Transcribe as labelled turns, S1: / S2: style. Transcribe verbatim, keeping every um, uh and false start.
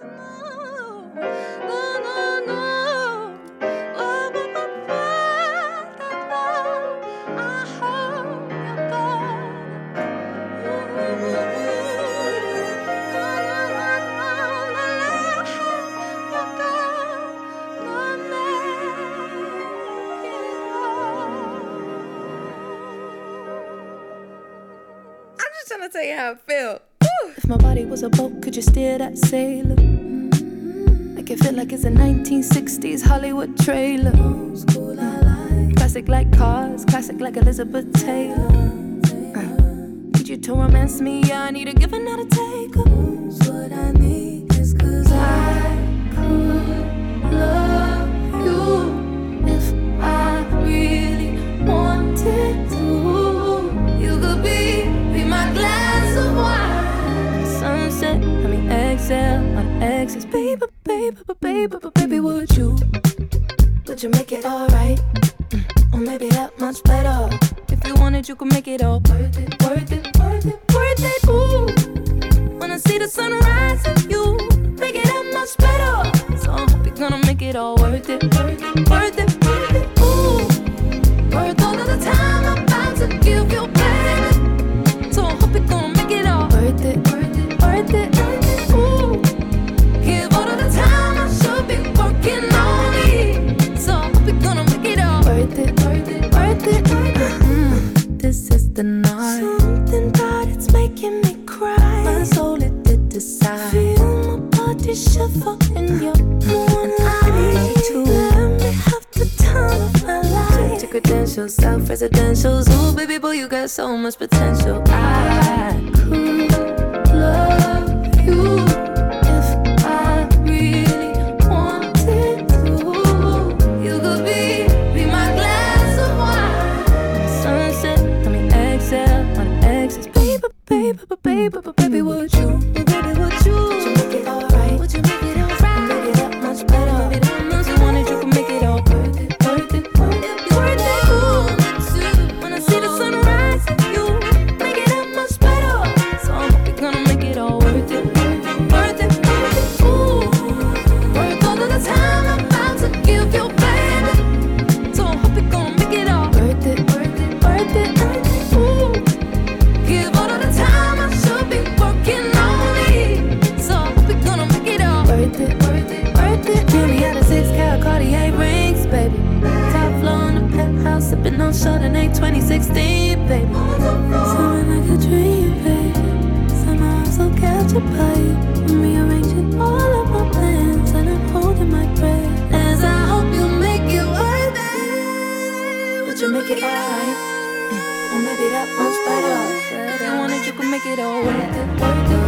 S1: Trying to tell you how I feel. Woo.
S2: If my body was a boat, could you steer that sailor? Mm-hmm. Make it feel like it's a nineteen sixties Hollywood trailer. Old school, I like. Classic like cars, classic like Elizabeth Taylor. uh. Need you to romance me, yeah, I need a give and not a take. What I need is cause I could love you if I really wanted to. You could be my glass of wine. Sunset, let me exhale on exes. Baby, baby, baby, baby, would you? Would you make it alright? Mm, or maybe that much better. If you wanted, you could make it all worth it, worth it, worth it, worth it. Ooh, when I see the sunrise and you make it that much better. So I hope you're gonna make it all worth it, worth it, worth it, worth it. Ooh, worth all of the time I'm about to give you, baby. So I hope you're gonna make it all worth it, worth it, worth it, worth it. Ooh, give all of the time I should be working on me. So I hope you're gonna make it all worth it, worth it, worth it, worth it. Mm, this is the night. Something about it's making me cry. My soul it did decide. Feel my body shiver in your moonlight. And I need you to let me have the time of my life. Check your credentials, self-residentials. Ooh, baby boy, you got so much potential. I could love you if I really wanted to. You could be, be my glass of wine. Sunset, let me exhale on the exes. Baby, baby, baby, baby, would you? Baby, would you? Would you make it alright? Would you make it alright? Maybe that much better. Maybe that much you wanted, you can make it all worth it, worth it, worth it, worth it. Ooh, when I see the sunrise and you make it that much better. So I hope you're gonna make it all worth it, worth it, worth it. Ooh, worth all of the time I'm about to give you, baby. So I hope you're gonna make it all worth it, worth it, worth it, worth it. Ooh, give all of the time I should be working on me. So I hope you're gonna make it all worth it, worth it, worth it. Give me out of six carat Cartier rings, baby. Top floor in the penthouse, sipping on Chardonnay twenty sixteen, baby. Something like a dream, baby. Somehow I'm so captured by you. I'm rearranging all of my plans and I'm holding my breath as I hope you make it worth it. Would you make it alright? Mm, or maybe that much better. If you wanted, you could make it all worth it, worth it.